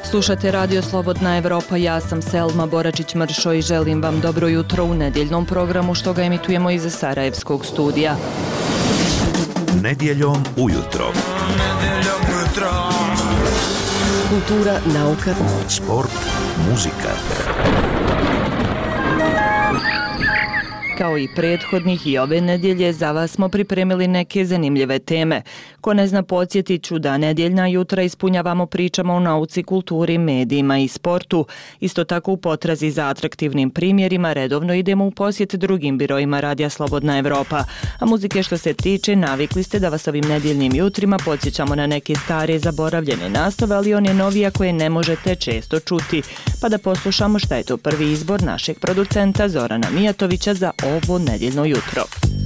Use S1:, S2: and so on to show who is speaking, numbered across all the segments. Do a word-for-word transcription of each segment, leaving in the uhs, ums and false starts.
S1: Slušate Radio Slobodna Evropa, ja sam Selma Boračić-Mršo i želim vam dobro jutro u nedjeljnom programu što ga emitujemo iz Sarajevskog studija.
S2: Nedjeljom ujutro.
S1: Kultura, nauka,
S2: sport, muzika.
S1: Kao i prethodnih i ove nedjelje, za vas smo pripremili neke zanimljive teme. Ko ne zna, podsjetit ću da nedjeljna jutra ispunjavamo pričama o nauci, kulturi, medijima i sportu. Isto tako u potrazi za atraktivnim primjerima redovno idemo u posjet drugim birojima Radija Slobodna Evropa. A muzike što se tiče, navikli ste da vas ovim nedjeljnim jutrima podsjećamo na neke stare zaboravljene nastave, ali one novije koje ne možete često čuti. Pa da poslušamo šta je to prvi izbor našeg producenta Zorana Mijatovića za ovo nedjeljno jutro.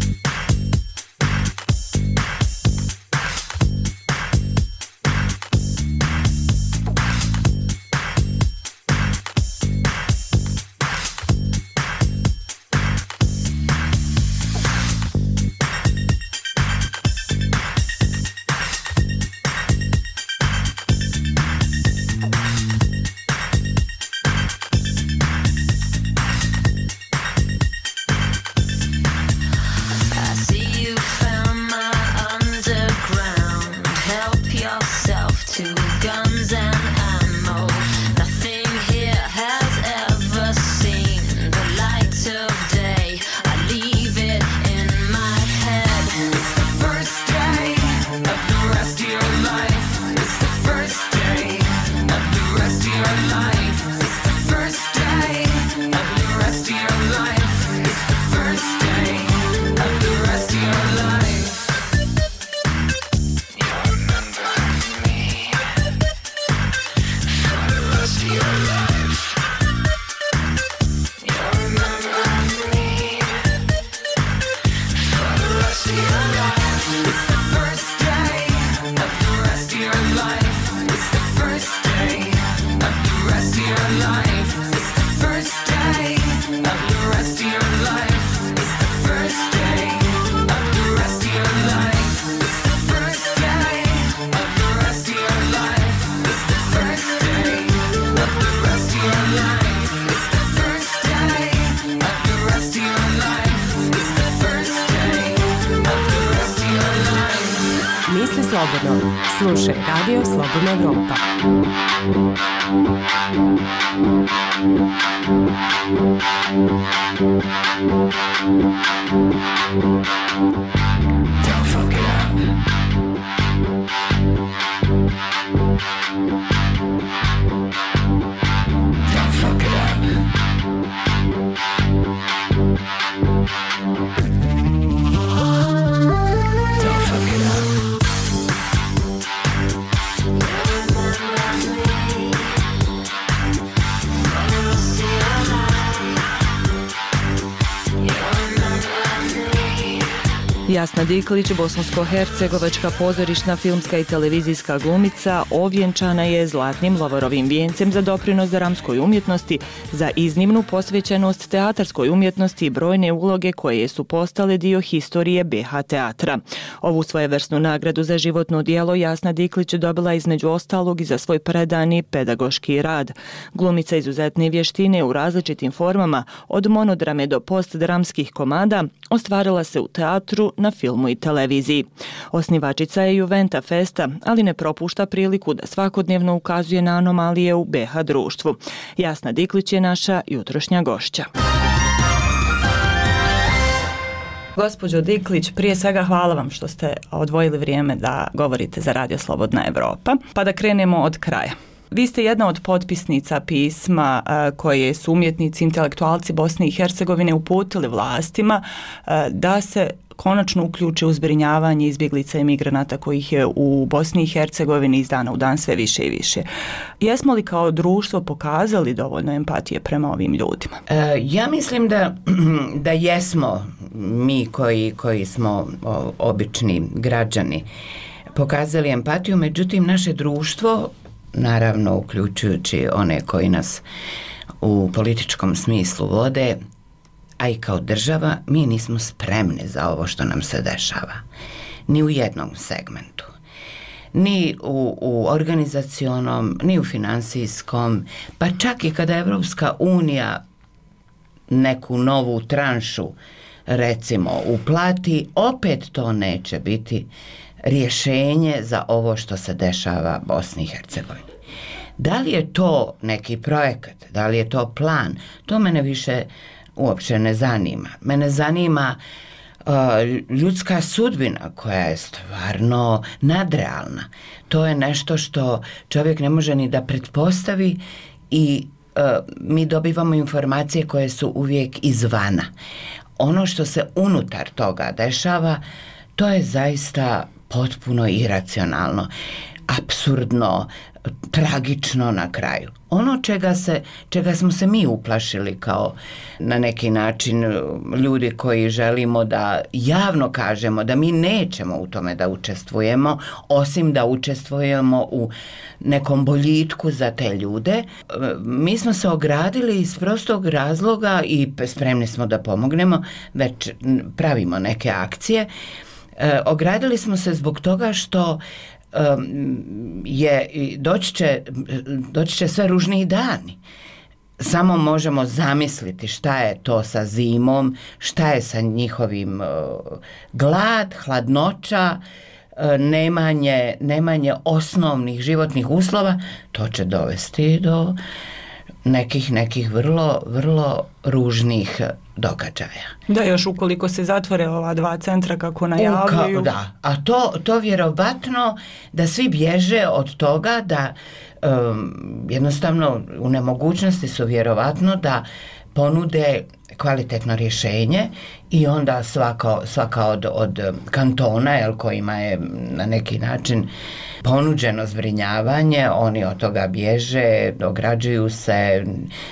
S3: Slobodno. Slušaj Radio Slobodna Evropa. Don't fuck it up. Don't fuck it up.
S1: Jasna Diklić, bosansko-hercegovačka pozorišna, filmska i televizijska glumica, ovjenčana je zlatnim Lovorovim vijencem za doprinos dramskoj umjetnosti, za iznimnu posvećenost teatarskoj umjetnosti i brojne uloge koje su postale dio historije be ha teatra. Ovu svojevrsnu nagradu za životno djelo Jasna Diklić dobila između ostalog i za svoj predani pedagoški rad. Glumica izuzetne vještine u različitim formama, od monodrame do postdramskih komada, ostvarila se u teatru, na filmu i televiziji. Osnivačica je Juventa Festa, ali ne propušta priliku da svakodnevno ukazuje na anomalije u be ha društvu. Jasna Diklić je naša jutrošnja gošća. Gospođo Diklić, prije svega hvala vam što ste odvojili vrijeme da govorite za Radio Slobodna Evropa. Pa da krenemo od kraja. Vi ste jedna od potpisnica pisma koje su umjetnici, intelektualci Bosne i Hercegovine uputili vlastima da se konačno uključe u zbrinjavanje izbjeglica i migranata kojih je u Bosni i Hercegovini iz dana u dan sve više i više. Jesmo li kao društvo pokazali dovoljno empatije prema ovim ljudima?
S4: E, ja mislim da, da jesmo mi koji, koji smo o, obični građani pokazali empatiju, međutim naše društvo, naravno uključujući one koji nas u političkom smislu vode, a i kao država, mi nismo spremni za ovo što nam se dešava. Ni u jednom segmentu. ni u, u organizacionom, ni u financijskom, pa čak i kada Evropska unija neku novu tranšu recimo uplati, opet to neće biti rješenje za ovo što se dešava Bosni i Hercegovini. Da li je to neki projekat, da li je to plan, to mene više uopće ne zanima. Mene zanima uh, ljudska sudbina koja je stvarno nadrealna. To je nešto što čovjek ne može ni da pretpostavi i uh, mi dobivamo informacije koje su uvijek izvana. Ono što se unutar toga dešava, to je zaista potpuno iracionalno, apsurdno, tragično na kraju. Ono čega, se, čega smo se mi uplašili kao na neki način ljudi koji želimo da javno kažemo da mi nećemo u tome da učestvujemo, osim da učestvujemo u nekom boljitku za te ljude. Mi smo se ogradili iz prostog razloga i spremni smo da pomognemo, već pravimo neke akcije. E, ogradili smo se zbog toga što je, doći će, doći će sve ružniji dani. Samo možemo zamisliti šta je to sa zimom, šta je sa njihovim uh, glad, hladnoća, uh, nemanje, nemanje osnovnih životnih uslova. To će dovesti do nekih, nekih vrlo, vrlo ružnih događaja.
S1: Da, još ukoliko se zatvore ova dva centra kako najavljuju.
S4: Da, a to, to vjerovatno da svi bježe od toga da um, jednostavno u nemogućnosti su vjerovatno da ponude kvalitetno rješenje i onda svaka, svaka od, od kantona, jel, kojima je na neki način ponuđeno zbrinjavanje, oni od toga bježe, ograđuju se,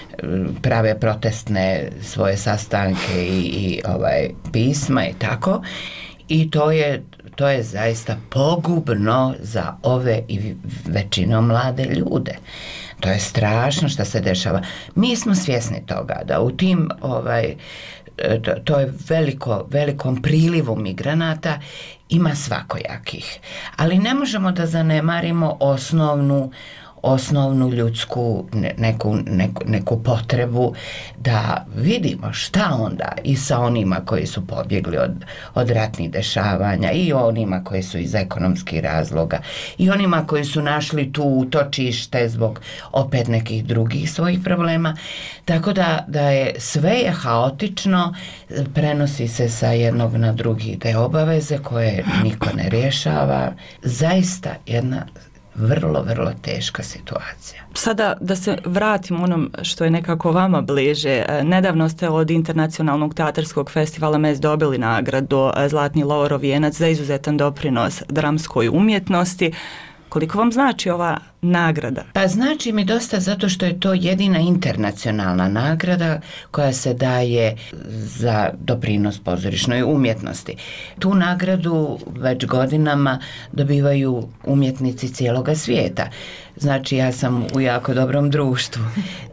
S4: prave protestne svoje sastanke i, i ovaj, pisma i tako. I to je, to je zaista pogubno za ove i većinom mlade ljude. To je strašno što se dešava. Mi smo svjesni toga da u tim ovaj, to, to je veliko, velikom prilivu migranata ima svakojakih. Ali ne možemo da zanemarimo osnovnu osnovnu ljudsku neku, neku, neku potrebu da vidimo šta onda i sa onima koji su pobjegli od, od ratnih dešavanja i onima koji su iz ekonomskih razloga i onima koji su našli tu utočište zbog opet nekih drugih svojih problema. Tako da, da je sve je haotično, prenosi se sa jednog na drugi te obaveze koje niko ne rješava. Zaista jedna vrlo, vrlo teška situacija.
S1: Sada da se vratim onom što je nekako vama bliže. Nedavno ste od Internacionalnog teatarskog festivala M E S dobili nagradu Zlatni Lovorov vijenac za izuzetan doprinos dramskoj umjetnosti. Koliko vam znači ova nagrada?
S4: Pa znači mi dosta zato što je to jedina internacionalna nagrada koja se daje za doprinos pozorišnoj umjetnosti. Tu nagradu već godinama dobivaju umjetnici cijeloga svijeta. Znači ja sam u jako dobrom društvu.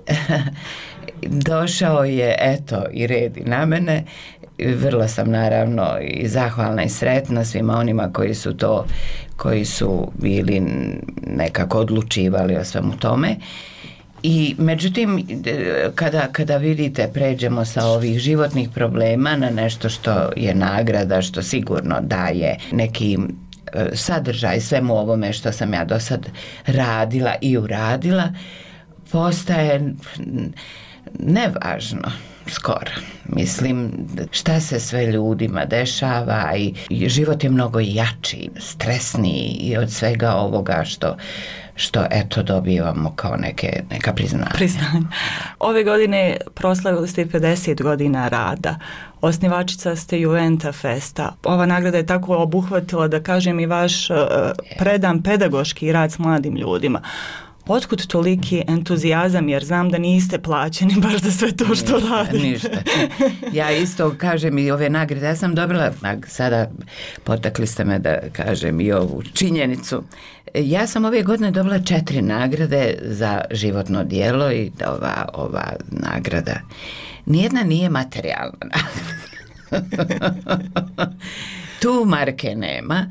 S4: Došao je, eto, i red i na mene. Vrlo sam naravno i zahvalna i sretna svima onima koji su to, koji su bili nekako odlučivali o svemu tome. I međutim, kada, kada vidite, pređemo sa ovih životnih problema na nešto što je nagrada, što sigurno daje neki sadržaj svemu ovome što sam ja do sad radila i uradila, postaje nevažno skoro. Mislim, šta se sve ljudima dešava i, i život je mnogo jači, stresniji i od svega ovoga što, što eto dobivamo kao neke, neka priznanja.
S1: Priznanja. Ove godine proslavili ste pedeset godina rada. Osnivačica ste Juventa Festa. Ova nagrada je tako obuhvatila, da kažem, i vaš uh, predan pedagoški rad s mladim ljudima. Otkud toliki entuzijazam, jer znam da niste plaćeni baš za sve to što ništa, radite.
S4: Ništa. Ja isto kažem i ove nagrade. Ja sam dobila, sada potakli ste me da kažem i ovu činjenicu. Ja sam ove godine dobila četiri nagrade za životno djelo i ova, ova nagrada. Nijedna nije materijalna nagrada. Tu marke nema.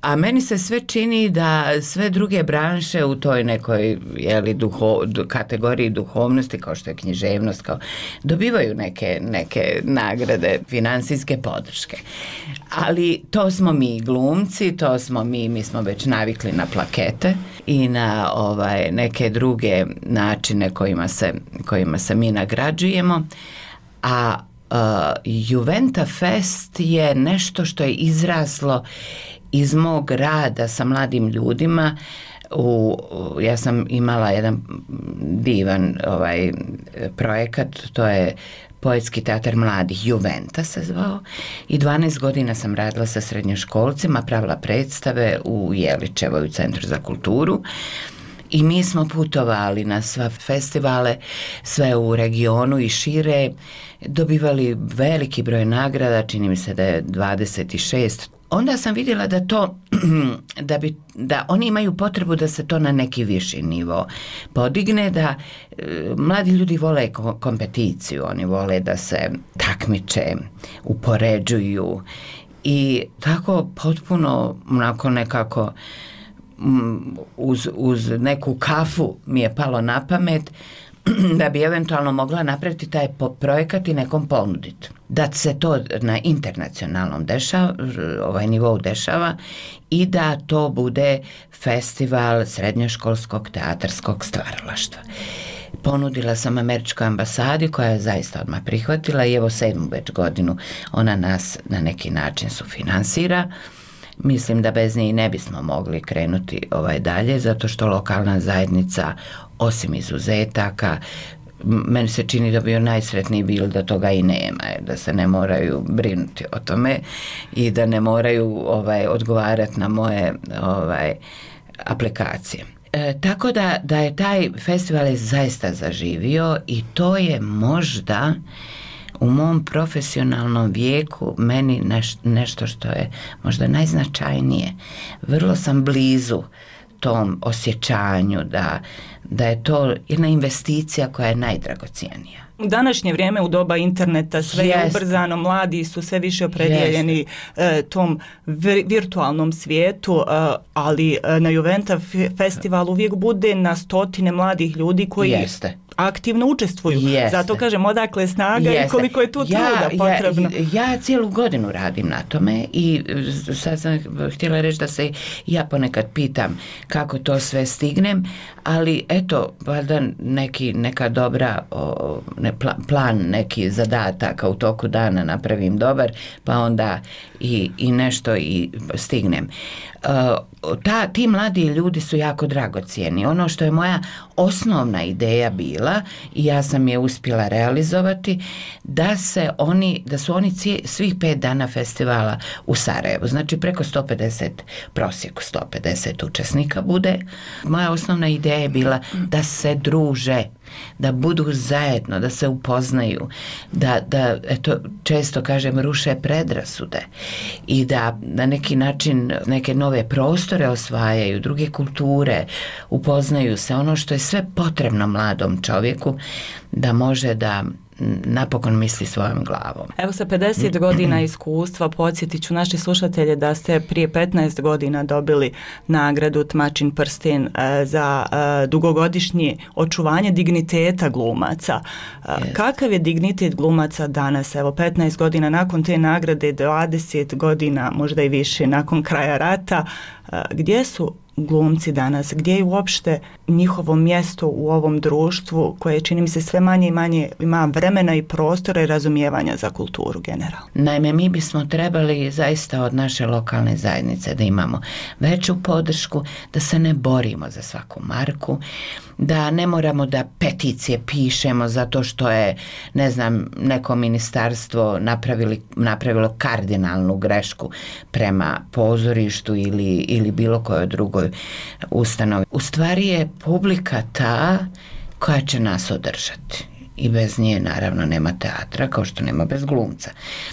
S4: A meni se sve čini da sve druge branše u toj nekoj jeli, duho, kategoriji duhovnosti, kao što je književnost, kao, dobivaju neke, neke nagrade, finansijske podrške. Ali to smo mi glumci, to smo mi, mi smo već navikli na plakete i na ovaj, neke druge načine kojima se, kojima se mi nagrađujemo. A uh, Juventa Fest je nešto što je izraslo iz mog rada sa mladim ljudima. U, ja sam imala jedan divan ovaj, projekat, to je Poetski teatar mladih, Juventa se zvao, i dvanaest godina sam radila sa srednjoškolcima, pravila predstave u Jeličevoj, u Centru za kulturu. I mi smo putovali na sva festivale, sve u regionu i šire, dobivali veliki broj nagrada, čini mi se da je dvadeset šest. Onda sam vidjela da to, da, bi, da oni imaju potrebu da se to na neki viši nivo podigne, da e, mladi ljudi vole kompeticiju, oni vole da se takmiče, upoređuju i tako potpuno onako nekako uz, uz neku kafu mi je palo na pamet da bi eventualno mogla napraviti taj projekat i nekom ponuditi. Da se to na internacionalnom dešava, ovaj nivou dešava i da to bude festival srednjoškolskog teatarskog stvaralaštva. Ponudila sam američkoj ambasadi koja je zaista odmah prihvatila i evo sedmu već godinu ona nas na neki način sufinansira. Mislim da bez nje ne bismo mogli krenuti ovaj dalje, zato što lokalna zajednica, osim izuzetaka, meni se čini da bi najsretniji bil da toga i nema, da se ne moraju brinuti o tome i da ne moraju ovaj, odgovarati na moje ovaj, aplikacije. E, tako da, da je taj festival je zaista zaživio i to je možda u mom profesionalnom vijeku meni neš, nešto što je možda najznačajnije. Vrlo sam blizu tom osjećanju da, da je to jedna investicija koja je najdragocijenija.
S1: U današnje vrijeme, u doba interneta, sve je ubrzano, mladi su sve više opredjeljeni e, tom vir, virtualnom svijetu, e, ali e, na Juventa festivalu uvijek bude na stotine mladih ljudi koji Jeste. aktivno učestvuju. Jeste. Zato kažem, odakle snaga Jeste. i koliko je tu ja, truda potrebno.
S4: Ja, ja cijelu godinu radim na tome i sad sam htjela reći da se ja ponekad pitam kako to sve stignem, ali eto, valjda neki, neka dobra o, ne, plan, neki zadatak u toku dana napravim dobar, pa onda i, i nešto i stignem. Uh, ta, ti mladi ljudi su jako dragocijeni. Ono što je moja osnovna ideja bila i ja sam je uspjela realizovati, da se oni, da su oni cije, svih pet dana festivala u Sarajevu, znači preko sto pedeset, prosjeku sto pedeset učesnika bude. Moja osnovna ideja je bila da se druže, da budu zajedno, da se upoznaju, da, da eto, često kažem, ruše predrasude i da na neki način neke nove prostore osvajaju, druge kulture, upoznaju se, ono što je sve potrebno mladom čovjeku da može da napokon misli svojom glavom.
S1: Evo sa pedeset godina iskustva podsjetit ću naše slušatelje da ste prije petnaest godina dobili nagradu Tmačin prsten e, za e, dugogodišnje očuvanje digniteta glumaca. E, yes. Kakav je dignitet glumaca danas? Evo petnaest godina nakon te nagrade, dvadeset godina, možda i više nakon kraja rata. E, gdje su glumci danas, gdje je uopšte njihovo mjesto u ovom društvu koje čini mi se sve manje i manje ima vremena i prostora i razumijevanja za kulturu generalno?
S4: Naime, mi bismo trebali zaista od naše lokalne zajednice da imamo veću podršku, da se ne borimo za svaku marku, da ne moramo da peticije pišemo zato što je, ne znam, neko ministarstvo napravili, napravilo kardinalnu grešku prema pozorištu ili, ili bilo kojoj drugoj ustanovi. U stvari je publika ta koja će nas održati i bez nje naravno nema teatra, kao što nema bez glumca.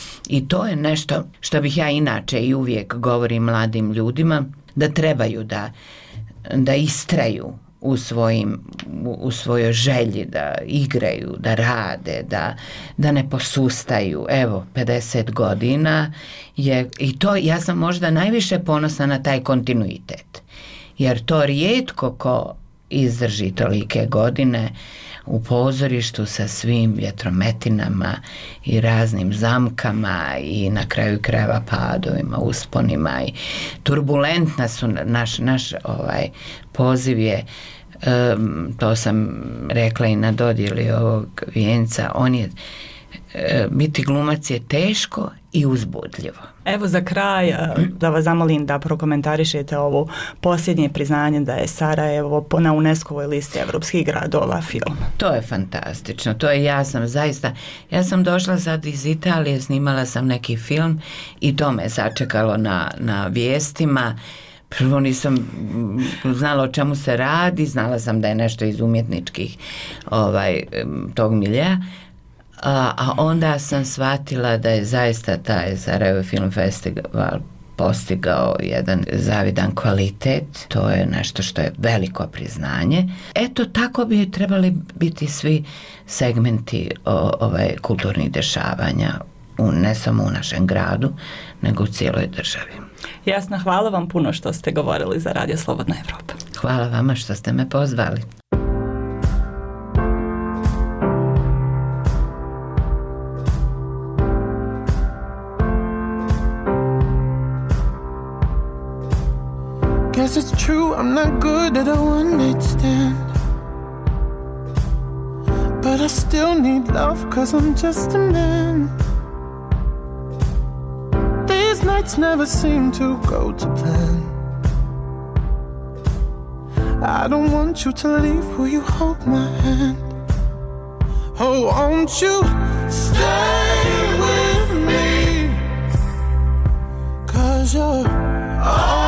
S4: I to je nešto što bih ja inače i uvijek govorim mladim ljudima, da trebaju da, da istraju u svojim u, u svojoj želji da igraju, da rade, da, da ne posustaju. Evo, pedeset godina je, i to ja sam možda najviše ponosna na taj kontinuitet, jer to rijetko ko izdrži tolike godine u pozorištu sa svim vjetrometinama i raznim zamkama i na kraju krajeva padovima, usponima i turbulentna su naš, naš ovaj poziv je, um, to sam rekla i na dodjeli ovog vijenca, on je, biti glumac je teško i uzbudljivo.
S5: Evo za kraj da vas zamolim da prokomentarišete ovo posljednje priznanje da je Sarajevo na UNESCO-voj listi evropskih gradova film.
S4: To je fantastično, to je, ja sam zaista, ja sam došla sad iz Italije, snimala sam neki film i to me sačekalo na, na vijestima. Prvo nisam znala o čemu se radi, znala sam da je nešto iz umjetničkih ovaj, tog miljeja. A, a onda sam shvatila da je zaista taj Sarajevo Film Festival postigao jedan zavidan kvalitet. To je nešto što je veliko priznanje. Eto, tako bi trebali biti svi segmenti o, ovaj, kulturnih dešavanja, u, ne samo u našem gradu, nego u cijeloj državi.
S5: Jasna, hvala vam puno što ste govorili za Radio Slobodna Evropa.
S4: Hvala vama što ste me pozvali.
S6: Guess it's true, I'm not good at a one-night stand, but I still need love, cause I'm just a man. These nights never seem to go to plan. I don't want you to leave, will you hold my hand? Oh, won't you stay with me, cause you're all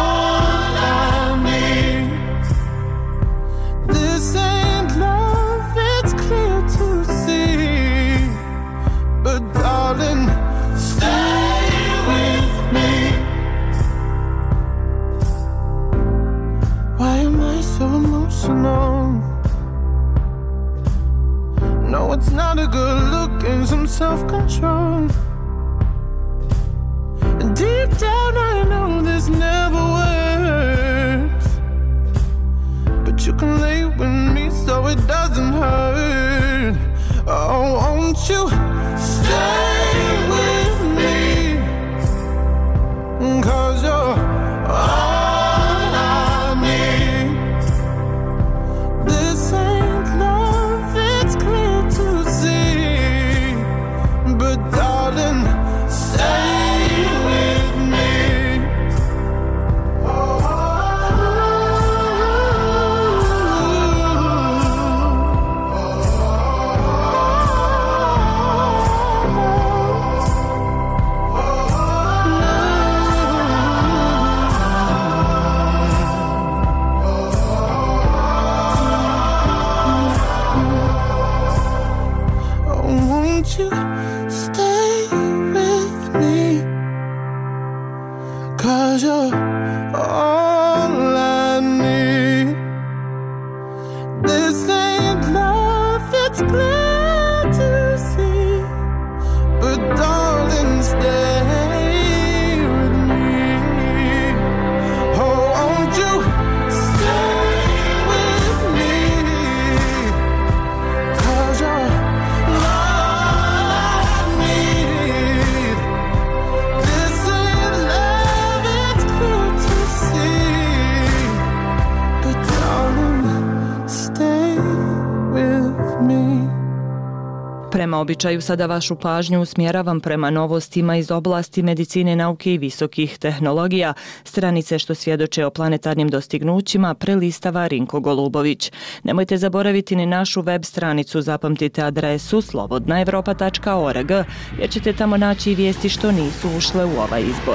S6: this ain't love, it's clear to see, but darling, stay with me. Why am I so emotional? No, it's not a good look and some self-control. And deep down I know this never works, but you can lay with me so it doesn't hurt. Oh, won't you stay with me, cause you're all I need. This ain't love, it's clear to see, but darling, stay with me. Oh, won't you stay with me, cause you're all I need. This ain't love, it's clear to see, but darling, stay with me. Oh, won't you stay with me, cause you're
S1: Prema običaju sada vašu pažnju usmjeravam prema novostima iz oblasti medicine, nauke i visokih tehnologija. Stranice što svjedoče o planetarnim dostignućima prelistava Rinko Golubović. Nemojte zaboraviti ni našu web stranicu, zapamtite adresu slobodna evropa tačka org, jer ćete tamo naći i vijesti što nisu ušle u ovaj izbor.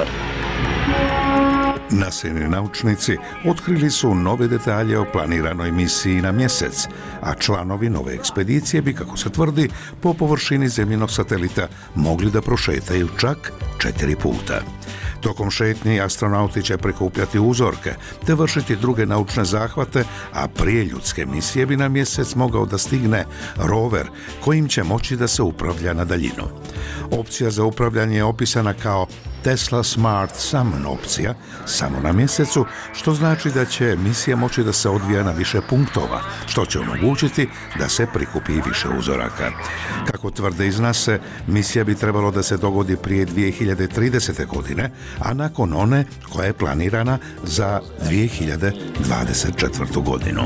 S2: NASINI naučnici otkrili su nove detalje o planiranoj misiji na mjesec, a članovi nove ekspedicije bi, kako se tvrdi, po površini zemljinog satelita mogli da prošetaju čak četiri puta. Tokom šetnji astronauti će prikupljati uzorke te vršiti druge naučne zahvate, a prije ljudske misije bi na mjesec mogao da stigne rover kojim će moći da se upravlja na daljinu. Opcija za upravljanje je opisana kao Tesla Smart Summon opcija, samo na mjesecu, što znači da će misija moći da se odvija na više punktova, što će omogućiti da se prikupi više uzoraka. Kako tvrde iz NASA, misija bi trebalo da se dogodi prije dvije hiljade tridesete. godine, a nakon one koja je planirana za dvije hiljade dvadeset četvrtu. godinu.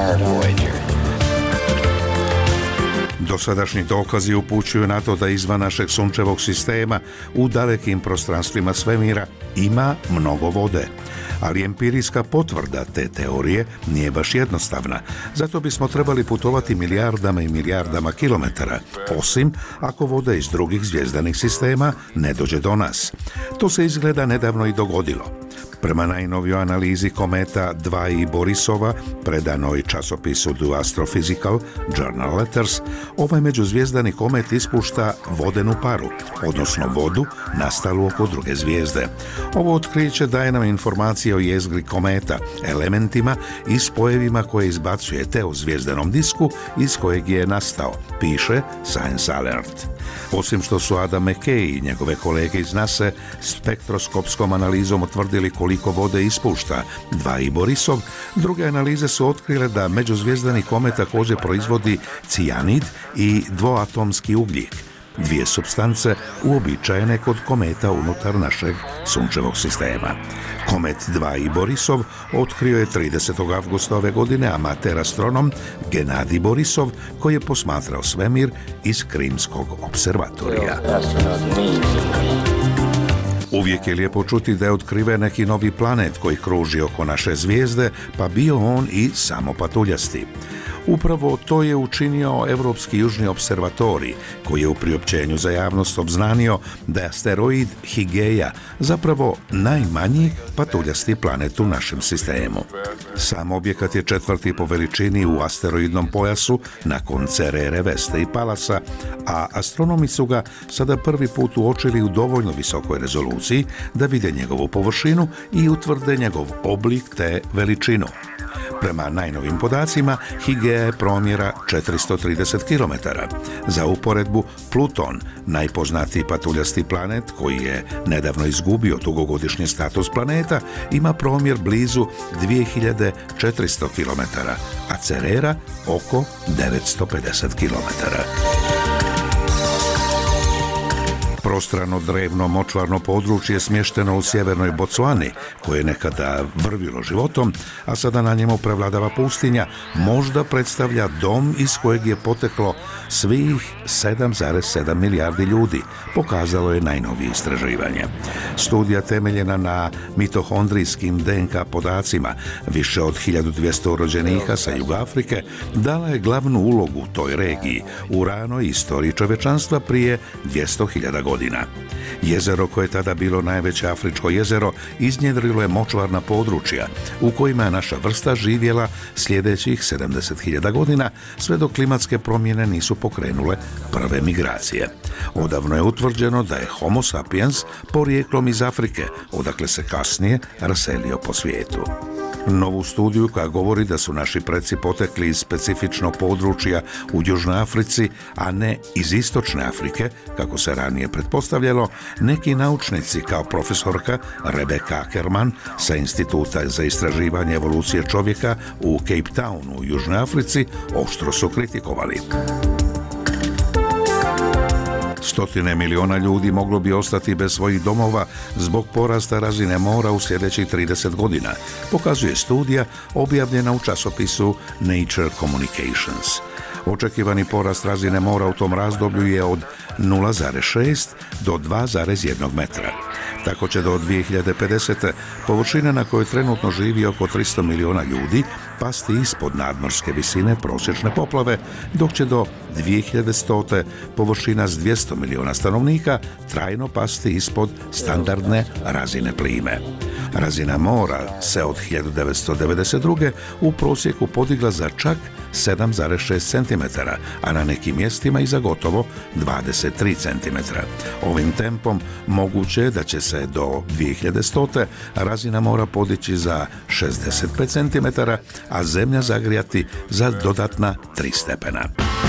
S2: Dosadašnji dokazi upućuju na to da izvan našeg sunčevog sistema u dalekim prostranstvima svemira ima mnogo vode. Ali empirijska potvrda te teorije nije baš jednostavna, zato bismo trebali putovati milijardama i milijardama kilometara, osim ako voda iz drugih zvjezdanih sistema ne dođe do nas. To se izgleda nedavno i dogodilo. Prema najnovijoj analizi kometa dva i Borisova, predanoj časopisu The Astrophysical Journal Letters, ovaj međuzvijezdani komet ispušta vodenu paru, odnosno vodu nastalu oko druge zvijezde. Ovo otkriće daje nam informacije o jezgri kometa, elementima i spojevima koje izbacuje te u zvijezdanom disku iz kojeg je nastao, piše Science Alert. Osim što su Adam McKay i njegove kolege iz NASA spektroskopskom analizom utvrdili koliko vode ispušta dva i Borisov, druge analize su otkrile da međuzvijezdani komet također proizvodi cijanid i dvoatomski ugljik, dvije supstance uobičajene kod kometa unutar našeg sunčevog sistema. Komet dva i Borisov otkrio je tridesetog avgusta ove godine amater astronom Genadij Borisov, koji je posmatrao svemir iz Krimskog observatorija. Uvijek je lijepo čuti da je otkriven neki novi planet koji kruži oko naše zvijezde, pa bio on i samo patuljasti. Upravo to je učinio Evropski južni observatorij, koji je u priopćenju za javnost obznanio da je asteroid Higeja zapravo najmanji patuljasti planet u našem sistemu. Sam objekat je četvrti po veličini u asteroidnom pojasu nakon Cerere, Veste i Palasa, a astronomi su ga sada prvi put uočili u dovoljno visokoj rezoluciji da vide njegovu površinu i utvrde njegov oblik te veličinu. Prema najnovim podacima, Higeja je promjera četiristo trideset kilometara. Za uporedbu, Pluton, najpoznatiji patuljasti planet koji je nedavno izgubio dugogodišnji status planeta, ima promjer blizu dvije hiljade četiristo kilometara, a Cerera oko devetsto pedeset kilometara. Prostrano drevno močvarno područje smješteno u sjevernoj Botswani, koje je nekada vrvilo životom, a sada na njemu prevladava pustinja, možda predstavlja dom iz kojeg je poteklo svih sedam zarez sedam milijardi ljudi, pokazalo je najnovije istraživanje. Studija temeljena na mitohondrijskim D N K podacima više od hiljadu dvjesto rođenika sa juga Afrike dala je glavnu ulogu u toj regiji u ranoj istoriji čovječanstva prije dvjesto hiljada godina. Jezero, koje je tada bilo najveće afričko jezero, iznjedrilo je močvarna područja u kojima je naša vrsta živjela sljedećih sedamdeset hiljada godina, sve dok klimatske promjene nisu pokrenule prve migracije. Odavno je utvrđeno da je Homo sapiens porijeklom iz Afrike, odakle se kasnije raselio po svijetu. Novu studiju koja govori da su naši preci potekli iz specifičnog područja u Južnoj Africi, a ne iz Istočne Afrike, kako se ranije pretpostavljalo, neki naučnici kao profesorka Rebecca Ackerman sa Instituta za istraživanje evolucije čovjeka u Cape Townu u Južnoj Africi oštro su kritikovali. Stotine miliona ljudi moglo bi ostati bez svojih domova zbog porasta razine mora u sljedećih trideset godina, pokazuje studija objavljena u časopisu Nature Communications. Očekivani porast razine mora u tom razdoblju je od nula zarez šest do dva zarez jedan metra. Tako će do dvije hiljade pedesete površina na kojoj trenutno živi oko tristo miliona ljudi pasti ispod nadmorske visine prosječne poplave, dok će do dvije hiljade stote površina s dvjesto miliona stanovnika trajno pasti ispod standardne razine plime. Razina mora se od hiljadu devetsto devedeset druge u prosjeku podigla za čak sedam zarez šest centimetara, a na nekim mjestima i za gotovo dvadeset tri centimetra. Ovim tempom moguće je da će se do dvije hiljade stote razina mora podići za šezdeset pet centimetara, a zemlja zagrijati za dodatna tri stepena.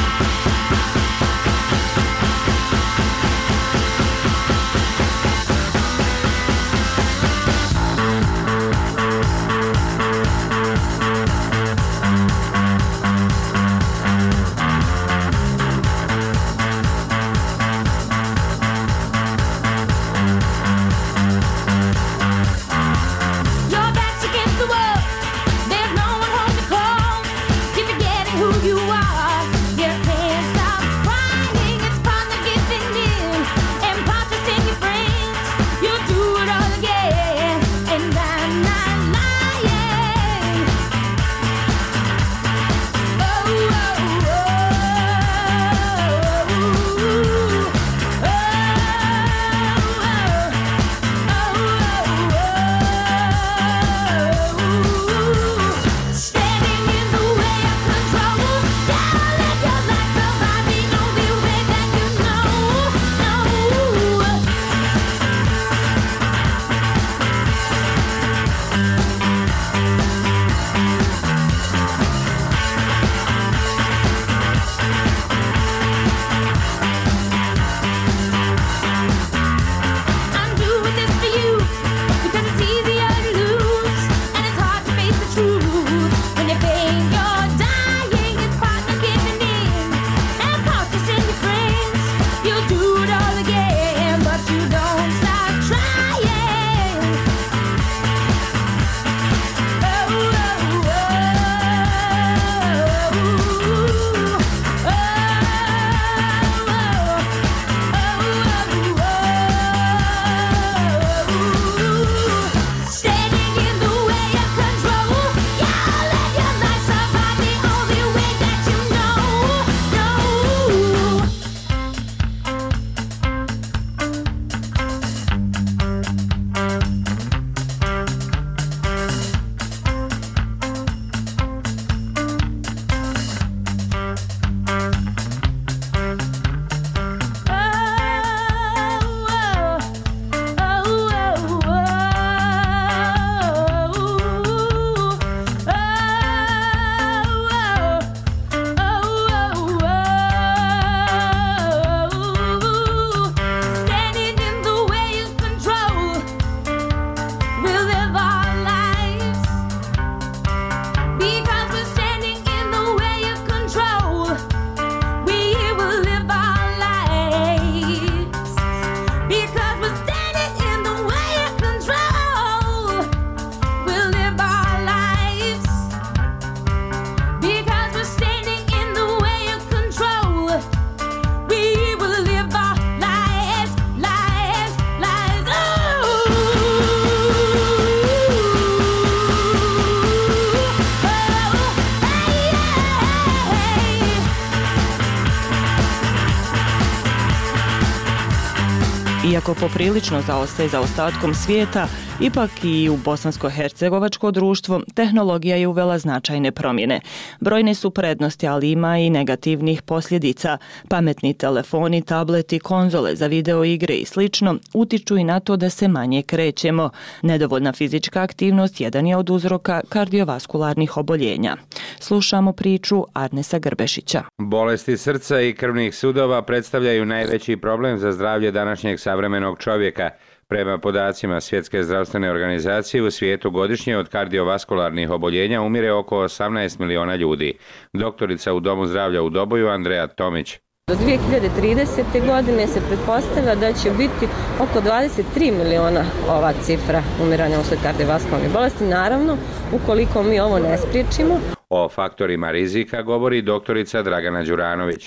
S1: Iako poprilično zaostaje za ostatkom svijeta, ipak i u bosansko-hercegovačko društvo tehnologija je uvela značajne promjene. Brojne su prednosti, ali ima i negativnih posljedica. Pametni telefoni, tableti, konzole za video igre i slično utiču i na to da se manje krećemo. Nedovoljna fizička aktivnost jedan je od uzroka kardiovaskularnih oboljenja. Slušamo priču Arnesa Grbešića.
S7: Bolesti srca i krvnih sudova predstavljaju najveći problem za zdravlje današnjeg savremenog čovjeka. Prema podacima Svjetske zdravstvene organizacije, u svijetu godišnje od kardiovaskularnih oboljenja umire oko osamnaest miliona ljudi. Doktorica u Domu zdravlja u Doboju Andreja Tomić.
S8: Do dvije hiljade tridesete. godine se pretpostavlja da će biti oko dvadeset tri miliona ova cifra umiranja usled kardiovaskularnih bolesti, naravno ukoliko mi ovo ne spriječimo.
S7: O faktorima rizika govori doktorica Dragana Đuranović.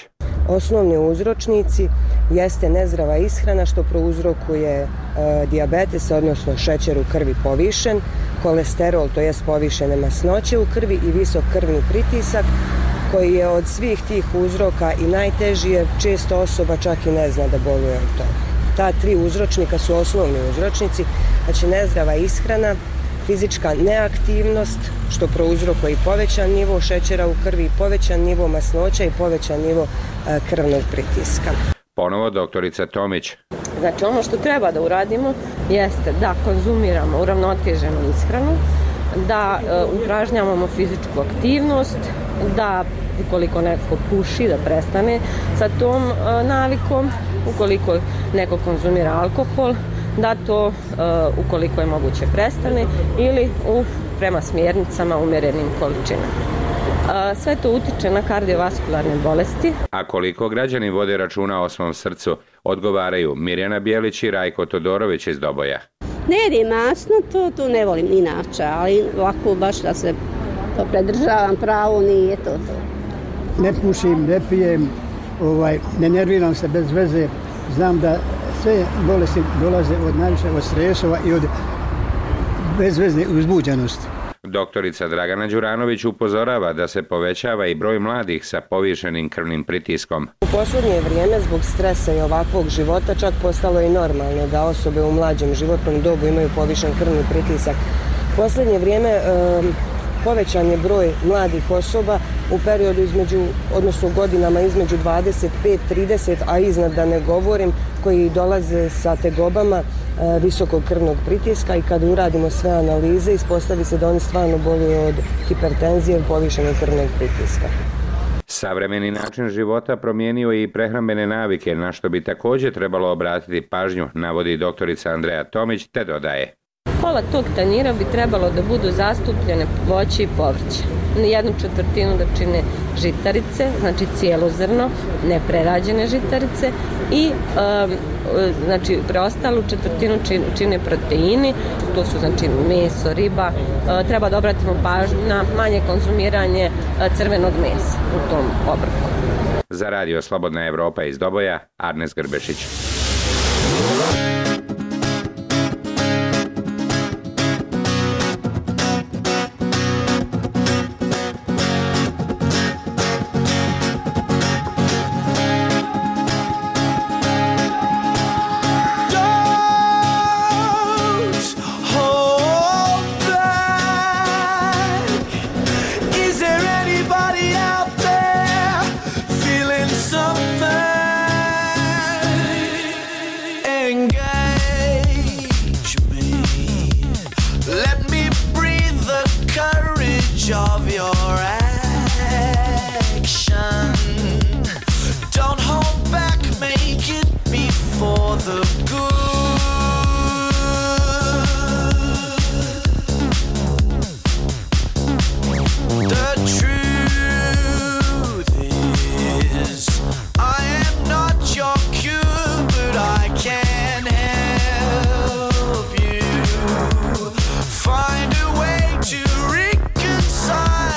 S9: Osnovni uzročnici jeste nezdrava ishrana što prouzrokuje e, dijabetes, odnosno šećer u krvi povišen, kolesterol, to jest povišene masnoće u krvi i visok krvni pritisak, koji je od svih tih uzroka i najteži jer često osoba čak i ne zna da boluje od toga. Ta tri uzročnika su osnovni uzročnici, znači nezdrava ishrana, fizička neaktivnost, što prouzrokuje i povećan nivo šećera u krvi, povećan nivo masnoća i povećan nivo e, krvnog pritiska.
S7: Ponovo doktorica Tomić.
S8: Znači ono što treba da uradimo jeste da konzumiramo uravnoteženu ishranu, da e, upražnjavamo fizičku aktivnost, da ukoliko neko puši da prestane sa tom e, navikom, ukoliko neko konzumira alkohol, da to e, ukoliko je moguće prestane ili u, prema smjernicama umjerenim količinama. E, sve to utiče na kardiovaskularne bolesti.
S7: A koliko građani vode računa o svom srcu, odgovaraju Mirjana Bijelić i Rajko Todorović iz Doboja.
S10: Ne jedim masno, to, to ne volim inače, ali ovako baš da se to predržavam pravo, nije to to.
S11: Ne pušim, ne pijem, ovaj, ne nerviram se bez veze, znam da sve bolesti dolaze od najviše od stresova i od bezvezne uzbuđenosti.
S7: Doktorica Dragana Đuranović upozorava da se povećava i broj mladih sa povišenim krvnim pritiskom.
S9: U posljednje vrijeme zbog stresa i ovakvog života čak postalo i normalno da osobe u mlađem životnom dobu imaju povišen krvni pritisak. U posljednje vrijeme e, povećan je broj mladih osoba u periodu između, odnosno godinama između dvadeset pet trideset, a iznad da ne govorim, koji dolaze sa tegobama e, visokog krvnog pritiska i kad uradimo sve analize ispostavi se da oni stvarno boluju od hipertenzije i povišenog krvnog pritiska.
S7: Savremeni način života promijenio i prehrambene navike, na što bi također trebalo obratiti pažnju, navodi doktorica Andreja Tomić, te dodaje.
S8: Pola tog tanjira bi trebalo da budu zastupljene voće i povrće. Jednu četvrtinu da čine žitarice, znači cijelo zrno, neprerađene žitarice i um, znači preostalu četvrtinu čine proteini, to su znači meso, riba. Uh, treba da obratimo pažnju na manje konzumiranje uh, crvenog mesa u tom obroku.
S7: Za radio Slobodna Evropa iz Doboja, Arnes Grbešić.
S6: Find a way to reconcile.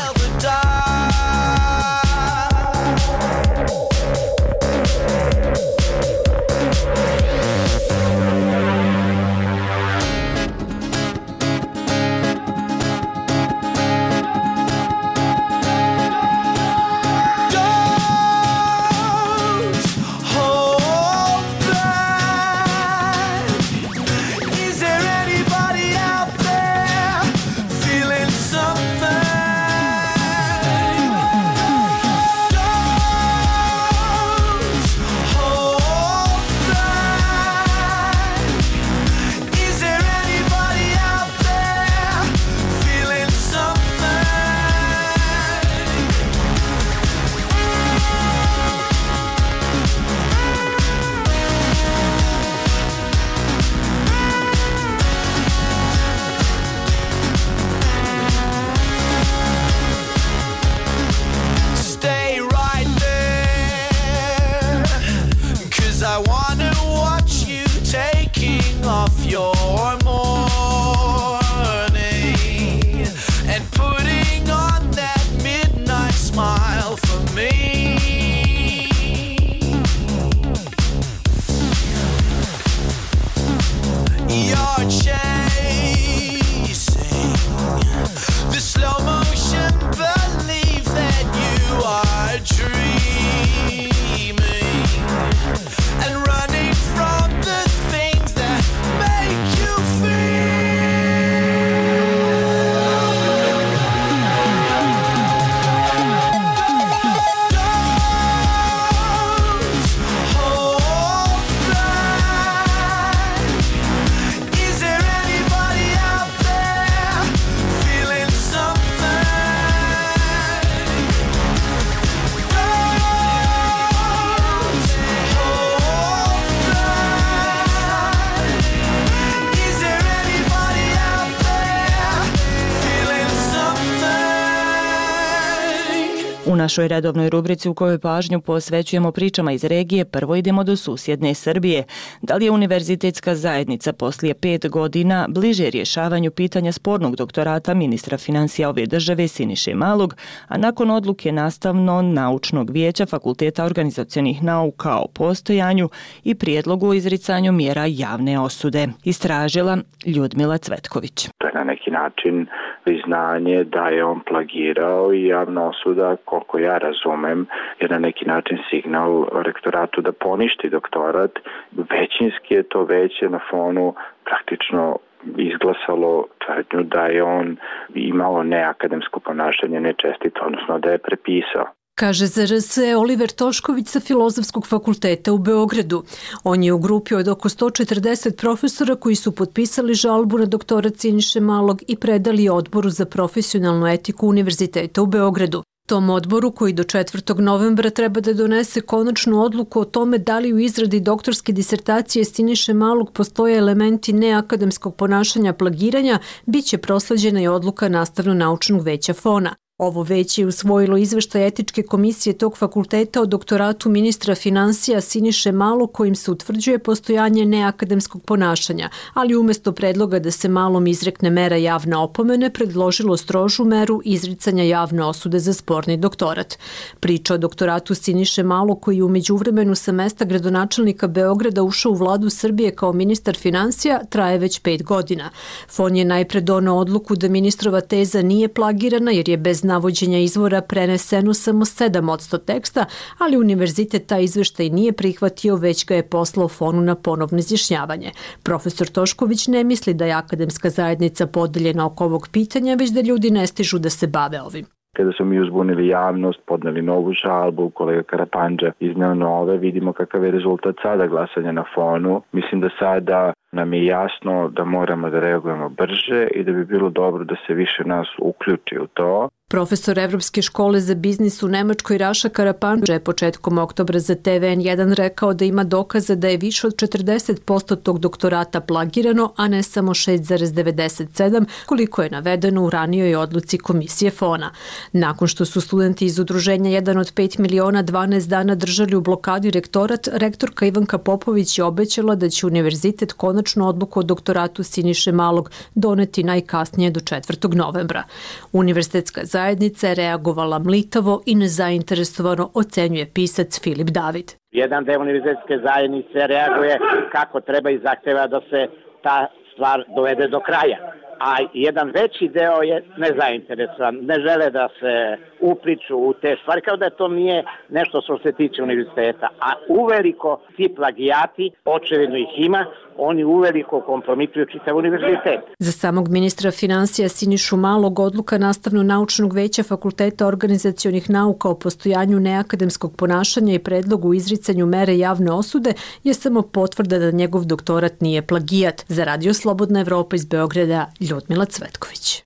S1: U našoj redovnoj rubrici u kojoj pažnju posvećujemo pričama iz regije, prvo idemo do susjedne Srbije. Da li je univerzitetska zajednica poslije pet godina bliže rješavanju pitanja spornog doktorata ministra financija ove države Siniše Malog, a nakon odluke Nastavno-naučnog vijeća Fakulteta organizacionih nauka o postojanju i prijedlogu o izricanju mjera javne osude? Istražila Ljudmila Cvetković.
S12: To je na neki način priznanje da je on plagirao i javna osuda, koliko ja razumem, je na neki način signal rektoratu da poništi doktorat. Većinski je to veće na fonu praktično izglasalo tvrdnju da je on imao neakademsko ponašanje, nečestito, odnosno da je prepisao.
S13: Kaže za R S Oliver Tošković sa Filozofskog fakulteta u Beogradu. On je u grupi od oko sto četrdeset profesora koji su potpisali žalbu na doktorat Siniše Malog i predali odboru za profesionalnu etiku Univerziteta u Beogradu. Tom odboru, koji do četvrtog novembra treba da donese konačnu odluku o tome da li u izradi doktorske disertacije Siniše Malog postoje elementi neakademskog ponašanja plagiranja, bit će prosleđena i odluka Nastavno-naučnog veća Fona. Ovo veće je usvojilo izveštaj etičke komisije tog fakulteta o doktoratu ministra financija Siniše Malog, kojim se utvrđuje postojanje neakademskog ponašanja, ali umjesto predloga da se Malom izrekne mera javne opomene, predložilo strožu meru izricanja javne osude za sporni doktorat. Priča o doktoratu Siniše Malog, koji je u međuvremenu sa mesta gradonačelnika Beograda ušao u vladu Srbije kao ministar financija, traje već pet godina. Fon je najpre doneo odluku da ministrova teza nije plagirana jer je bez navođenja izvora preneseno samo sedam posto teksta, ali univerzitet taj izveštaj nije prihvatio, već ga je poslao Fonu na ponovno izjašnjavanje. Profesor Tošković ne misli da je akademska zajednica podeljena oko ovog pitanja, već da ljudi ne stižu da se bave ovim.
S12: Kada smo mi uzbunili javnost, podneli novu žalbu, kolega Karapandža izneo nove, vidimo kakav je rezultat sada glasanja na Fonu. Mislim da sada nam je jasno da moramo da reagujemo brže i da bi bilo dobro da se više nas uključi u to.
S13: Profesor Evropske škole za biznis u Nemačkoj Raša Karapandža je početkom oktobra za T V N jedan rekao da ima dokaze da je više od četrdeset posto tog doktorata plagirano, a ne samo šest zarez devedeset sedam, koliko je navedeno u ranijoj odluci komisije Fona. Nakon što su studenti iz udruženja jedan od pet miliona dvanaest dana držali u blokadi rektorat, rektorka Ivanka Popović je obećala da će univerzitet konačnu odluku o doktoratu Siniše Malog doneti najkasnije do četvrtog novembra. Univerzitetska zajednica je reagovala mlitavo i nezainteresovano, ocenjuje pisac Filip David.
S14: Jedan deo univerzitetske zajednice reaguje kako treba i zahteva da se ta stvar dovede do kraja. A jedan veći deo je nezainteresovan, ne žele da se upliču u te stvari, kao da to nije nešto što se tiče univerziteta. A uveliko ti plagijati, očevidno ih ima, oni uveliko kompromituju čitav univerzitet.
S13: Za samog ministra financija Sinišu Malog odluka Nastavno-naučnog veća Fakulteta organizacionih nauka o postojanju neakademskog ponašanja i predlogu u izricanju mere javne osude je samo potvrda da njegov doktorat nije plagijat. Za Radio Slobodna Evropa iz Beograda, Ljudmila Cvetković.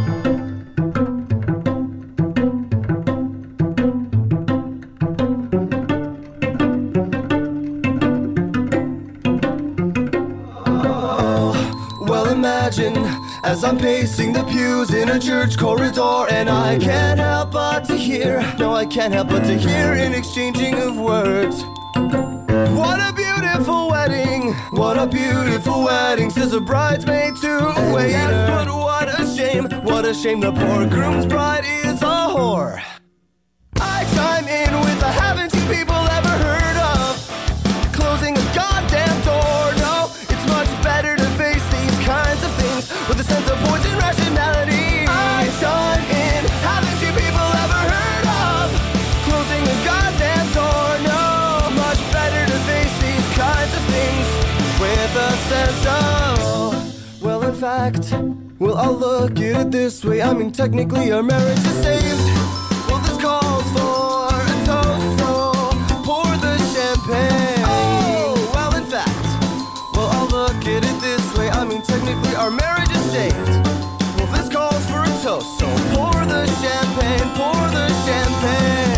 S6: As I'm pacing the pews in a church corridor, and I can't help but to hear, no I can't help but to hear an exchanging of words. What a beautiful wedding, what a beautiful wedding, says a bridesmaid to a waiter. Yes, but what a shame, what a shame the poor groom's bride is a whore. I chime in with a haven't you people ever heard of closing a goddamn door? No, it's much better to face these kinds of things with a sense of poison rationality. I chime in, haven't you people ever heard of closing a goddamn door? No, much better to face these kinds of things with a sense of, well in fact, well I'll look at it this way, I mean technically our marriage is saved. Well this calls for a toast, so pour the champagne. Oh, well in fact, well I'll look at it this way, I mean technically our marriage is saved. Well this calls for a toast, so pour the champagne, pour the champagne.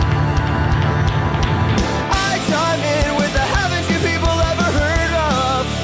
S6: I chime in with the haven't you people ever heard of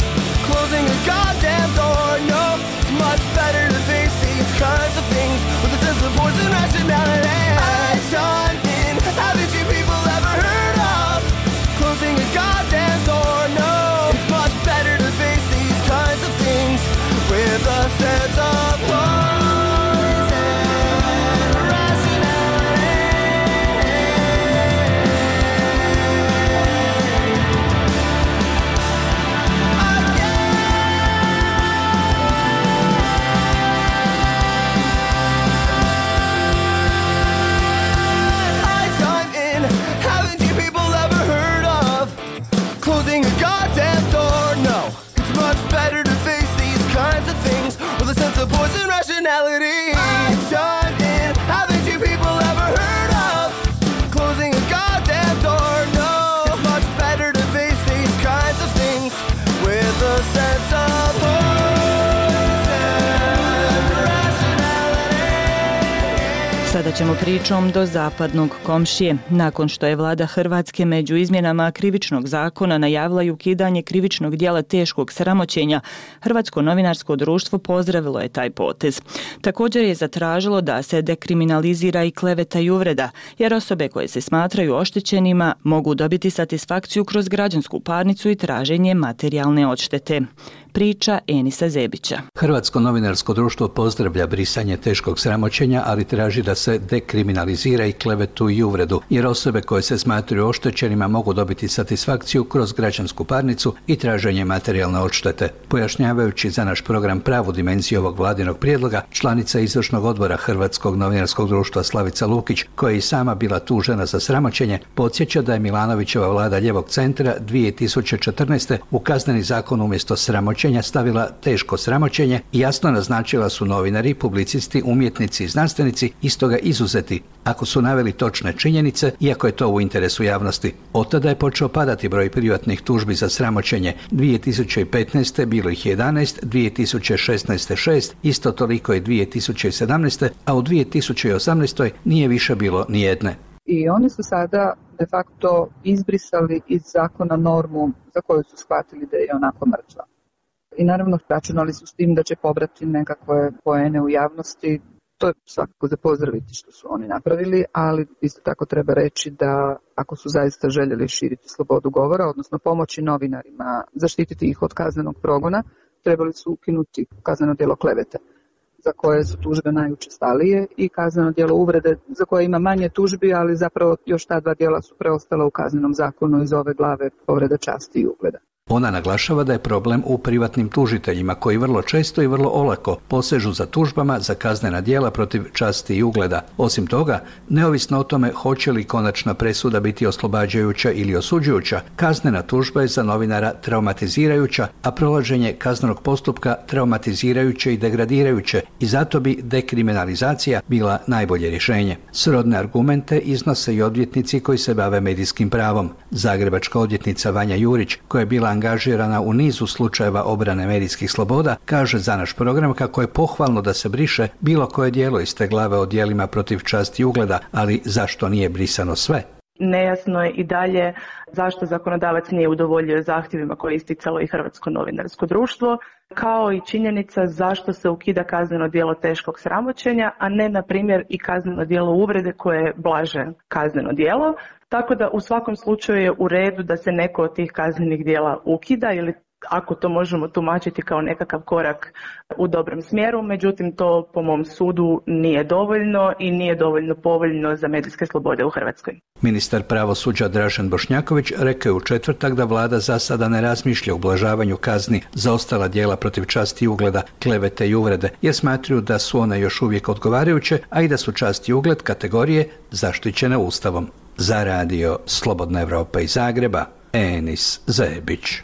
S1: Sada ćemo pričom do zapadnog komšije. Nakon što je vlada Hrvatske među izmjenama krivičnog zakona najavila i ukidanje krivičnog djela teškog sramoćenja, Hrvatsko novinarsko društvo pozdravilo je taj potez. Također je zatražilo da se dekriminalizira i kleveta i uvreda, jer osobe koje se smatraju oštećenima mogu dobiti satisfakciju kroz građansku parnicu i traženje materijalne odštete. Priča Enisa Zebića.
S15: Hrvatsko novinarsko društvo pozdravlja brisanje teškog sramoćenja, ali traži da se dekriminalizira i klevetu i uvredu, jer osobe koje se smatraju oštećenima mogu dobiti satisfakciju kroz građansku parnicu i traženje materijalne odštete. Pojašnjavajući za naš program pravu dimenziju ovog vladinog prijedloga, članica izvršnog odbora Hrvatskog novinarskog društva Slavica Lukić, koja je i sama bila tužena za sramoćenje, podsjeća da je Milanovićeva vlada lijevog centra dvije tisuće četrnaeste. u kazneni zakon umjesto sramoćenja stavila teško sramoćenje i jasno naznačila su novinari, publicisti, umjetnici i znanstvenici iz toga izuzeti, ako su naveli točne činjenice, iako je to u interesu javnosti. Od tada je počeo padati broj privatnih tužbi za sramoćenje. dvije tisuće petnaeste. bilo ih jedanaest, dvije tisuće šesnaeste. šest, isto toliko je dvije tisuće sedamnaeste. a u dvije tisuće osamnaestoj. nije više bilo ni jedne.
S16: I oni su sada de facto izbrisali iz zakona normu za koju su shvatili da je onako mrtva. I naravno računali su s tim da će pobrati nekakve poene u javnosti. To je svakako za pozdraviti što su oni napravili, ali isto tako treba reći da ako su zaista željeli širiti slobodu govora, odnosno pomoći novinarima, zaštititi ih od kaznenog progona, trebali su ukinuti kazneno djelo klevete, za koje su tužbe najučestalije, i kazneno djelo uvrede, za koje ima manje tužbi, ali zapravo još ta dva djela su preostala u kaznenom zakonu iz ove glave povreda časti i ugleda.
S15: Ona naglašava da je problem u privatnim tužiteljima koji vrlo često i vrlo olako posežu za tužbama za kaznena djela protiv časti i ugleda. Osim toga, neovisno o tome hoće li konačna presuda biti oslobađajuća ili osuđujuća, kaznena tužba je za novinara traumatizirajuća, a prolaženje kaznenog postupka traumatizirajuće i degradirajuće, i zato bi dekriminalizacija bila najbolje rješenje. Srodne argumente iznose i odvjetnici koji se bave medijskim pravom. Zagrebačka odvjetnica Vanja Jurić, koja je bila angažirana u nizu slučajeva obrane medijskih sloboda, kaže za naš program kako je pohvalno da se briše bilo koje djelo iz te glave o djelima protiv časti i ugleda, ali zašto nije brisano sve?
S5: Nejasno je i dalje zašto zakonodavac nije udovoljio zahtjevima koje je isticalo i Hrvatsko novinarsko društvo, kao i činjenica zašto se ukida kazneno djelo teškog sramoćenja, a ne, na primjer, i kazneno djelo uvrede koje je blaže kazneno djelo. Tako da u svakom slučaju je u redu da se neko od tih kaznenih djela ukida, ili ako to možemo tumačiti kao nekakav korak u dobrom smjeru, međutim to po mom sudu nije dovoljno i nije dovoljno povoljno za medijske slobode u Hrvatskoj.
S15: Ministar pravosuđa Dražen Bošnjaković rekao je u četvrtak da vlada za sada ne razmišlja o ublažavanju kazni za ostala djela protiv časti i ugleda, klevete i uvrede, jer smatruju da su one još uvijek odgovarajuće, a i da su čast i ugled kategorije zaštićene Ustavom. Za radio Slobodna Evropa iz Zagreba, Enis Zebić.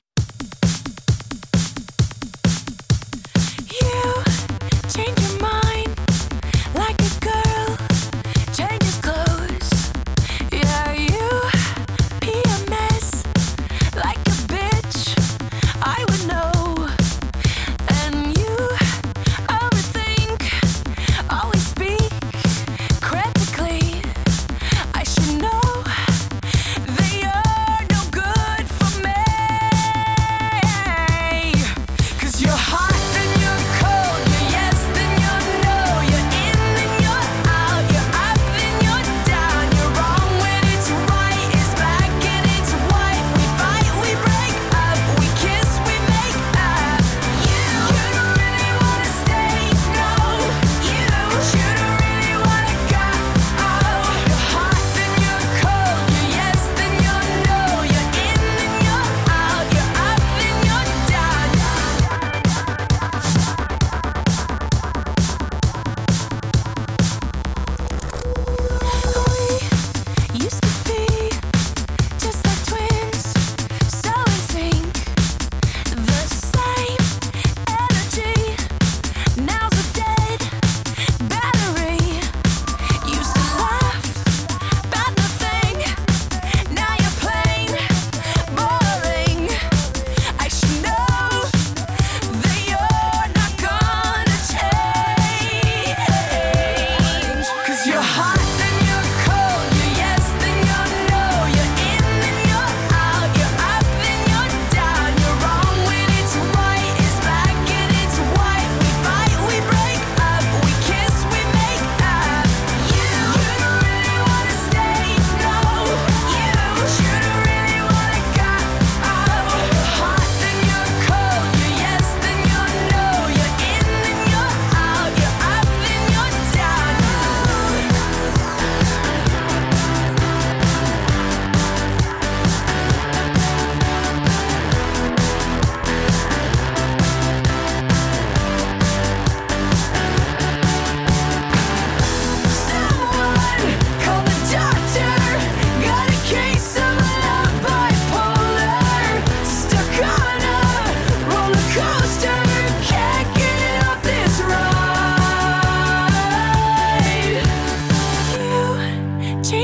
S17: I should know that you're no good for me.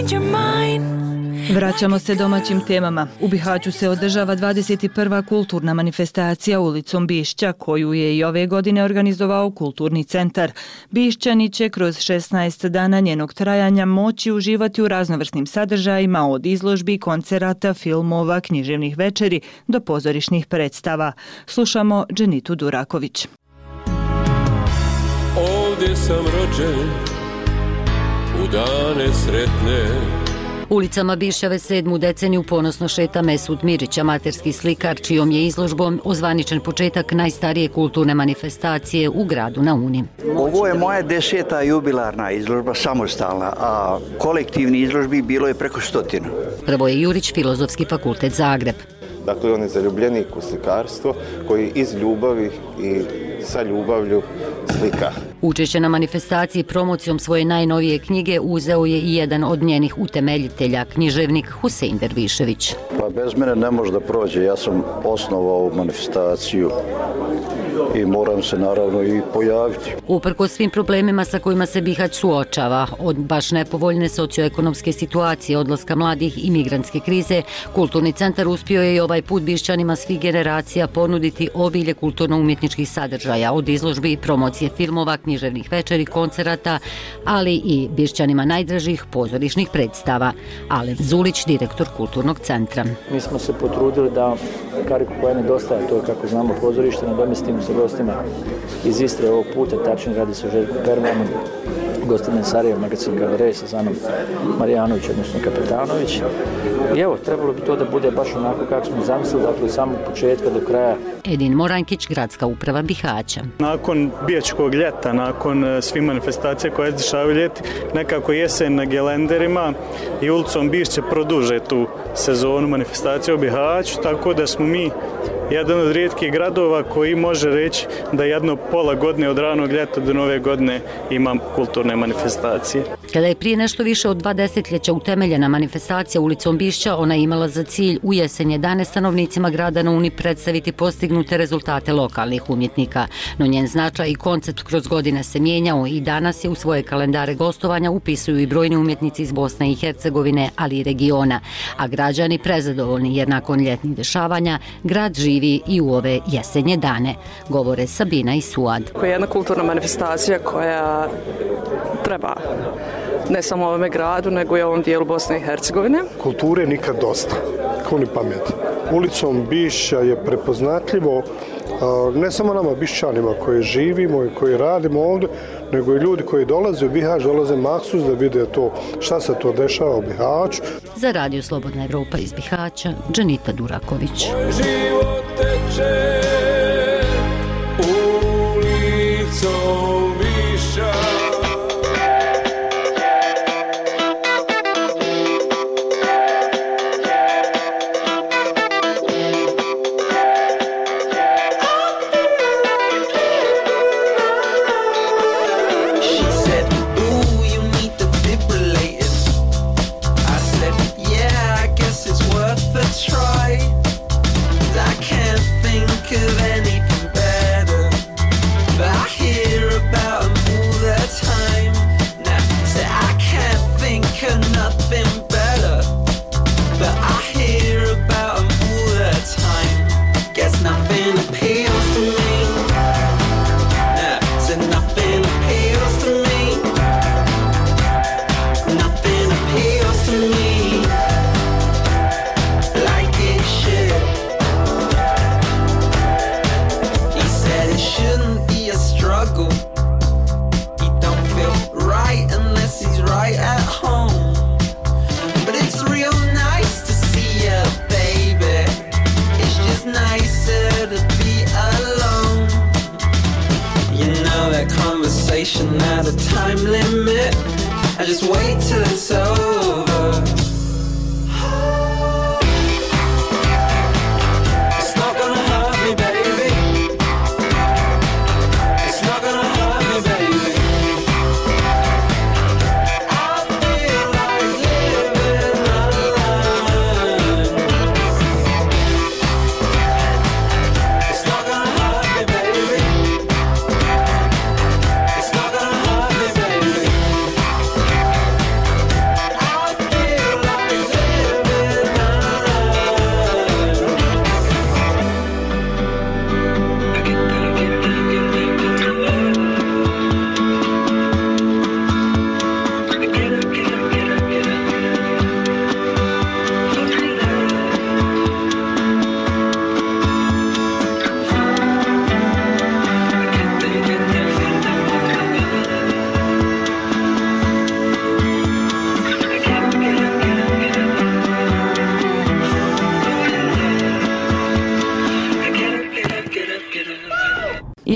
S17: change your mind.
S1: Vraćamo se domaćim temama. U Bihaću se održava dvadeset prva kulturna manifestacija ulicom Bišća, koju je i ove godine organizovao Kulturni centar. Bišćani će kroz šesnaest dana njenog trajanja moći uživati u raznovrsnim sadržajima od izložbi, koncerata, filmova, književnih večeri do pozorišnih predstava. Slušamo Dženitu Duraković.
S18: Ovdje sam rođen u dane sretne.
S19: Ulicama Bišćave sedmu deceniju ponosno šeta Mesud Mirić, amaterski slikar, čijom je izložbom ozvaničen početak najstarije kulturne manifestacije u gradu na Uni.
S20: Ovo je moja deseta jubilarna izložba, samostalna, a kolektivni izložbi bilo je preko stotinu.
S19: Prvo je Jurić, Filozofski fakultet Zagreb.
S21: Dakle, on je zaljubljenik u slikarstvo koji iz ljubavi i sa ljubavlju slika.
S19: Učešće na manifestaciji promocijom svoje najnovije knjige uzeo je i jedan od njenih utemeljitelja, književnik Husein Dervišević.
S22: Pa bez mene ne može da prođe. Ja sam osnovao ovu manifestaciju i moram se naravno i pojaviti.
S19: Uprkos svim problemima sa kojima se Bihać suočava, od baš nepovoljne socioekonomske situacije, odlaska mladih i migrantske krize, Kulturni centar uspio je i ovaj put Bišćanima svih generacija ponuditi obilje kulturno-umjetničkih sadržaja, od izložbi, promocije filmova, književnih večeri, koncerata, ali i Bišćanima najdražih pozorišnih predstava. Alen Zulić, direktor Kulturnog centra.
S23: Mi smo se potrudili da kariku koja nedostaje, to je kako znamo pozorište, nadomestimo sa gostima iz Istre ovog puta, tačnije radi se o Željku Pervanu, gostima Sarajevo, magazin Galerije sa Zanom Marijanović, odnosno Kapetanović. I evo, trebalo bi to da bude baš onako kako smo zamislili, dakle od samog početka do kraja.
S19: Edin Morankić, gradska uprava Bihaća.
S24: Nakon bijačkog ljeta, nakon svih manifestacija koje se dešavaju ljeti, nekako jesen na gelenderima i ulicom Bišće produže tu sezonu manifestacije u Bihaću, tako da smo mi jedan od rijetkih gradova koji može reći da jedno pola godine od ranog ljeta do nove godine ima kulturne manifestacije.
S19: Kada je prije nešto više od dva desetljeća utemeljena manifestacija ulicom Bišća, ona je imala za cilj u jesenje dane stanovnicima grada na Uni predstaviti postignute rezultate lokalnih umjetnika. No njen značaj i koncept kroz godine se mijenjao i danas je u svoje kalendare gostovanja upisuju i brojni umjetnici iz Bosne i Hercegovine, ali i regiona. A građani prezadovoljni jer nakon ljetnih dešavanja grad živi i u ove jesenje dane, govore Sabina i Suad.
S25: To je jedna kulturna manifestacija koja treba ne samo ovome gradu, nego i ovom dijelu Bosne i Hercegovine.
S26: Kulture nikad dosta, ko ni pamet. Ulicom Bišća je prepoznatljivo ne samo nama Bišćanima koji živimo i koji radimo ovdje, nego i ljudi koji dolaze u Bihać, dolaze maksus da vide to šta se to dešava u Bihaću.
S19: Za Radio Slobodna Evropa iz Bihaća, Džanita Duraković.
S18: Život teče ulicom Bišća.
S27: Not a time limit. I just wait till it's over. It's not gonna hurt me, baby. It's not gonna hurt me, baby. I feel like living alone. It's not gonna hurt me, baby. It's not gonna hurt me, baby. I